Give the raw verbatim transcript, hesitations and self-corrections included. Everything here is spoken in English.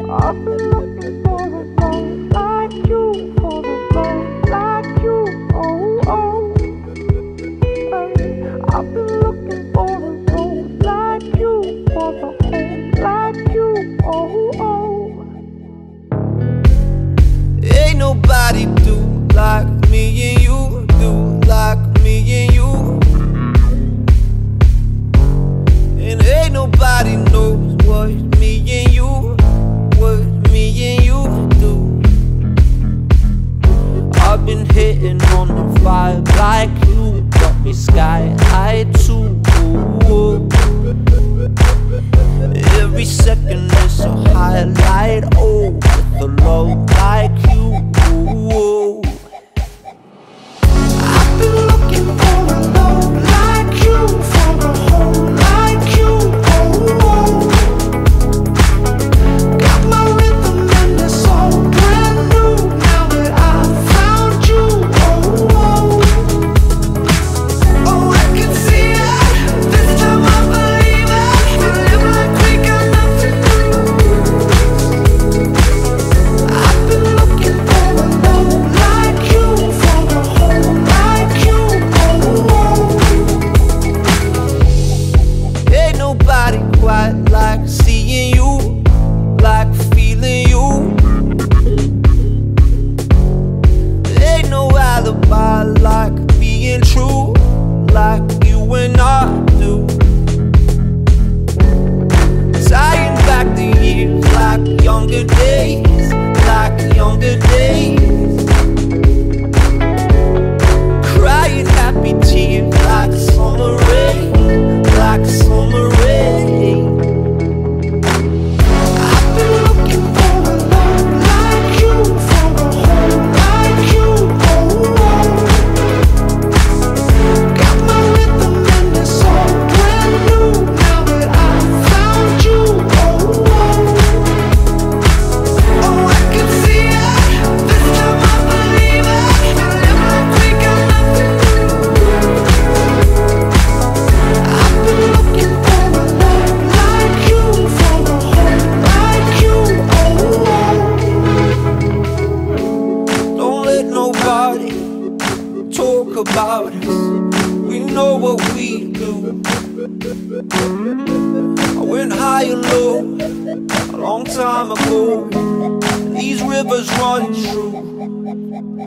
I've been looking for a love like you, for a love like you, oh, oh. Hey, I've been looking for a road like you, for a home like you, oh, oh. Ain't nobody do like me and you, do like me and you. And ain't nobody knows what me and you, what me and you do. I've been hitting on the vibe like you, got me sky high too. Every second is a highlight, oh, with a love like you. I've been looking for a love like you, for a home like you, oh, oh. Got my rhythm and it's all brand new now that I found you, oh, oh. Oh, I can see it, this time I believe it. We live like we got nothing to lose. I've been looking for a love like you, for a home like you, oh, oh. Ain't nobody quite like seeing you, like feeling you. Ain't no alibi like being true, like you and I do. Tying back the years like younger days, like younger days. Crying happy tears like summer rain, like summer rain. I've been looking for a love like you, for a home like you, oh, oh. Got my rhythm and it's all brand new now that I found you, oh, oh. Oh, I can see it, this time I believe it. We live like we got nothing to lose. I've been looking for a love like you, for a home like you, oh, oh. Don't let nobody talk about us, we know what we do. I went high and low a long time ago, and these rivers run true.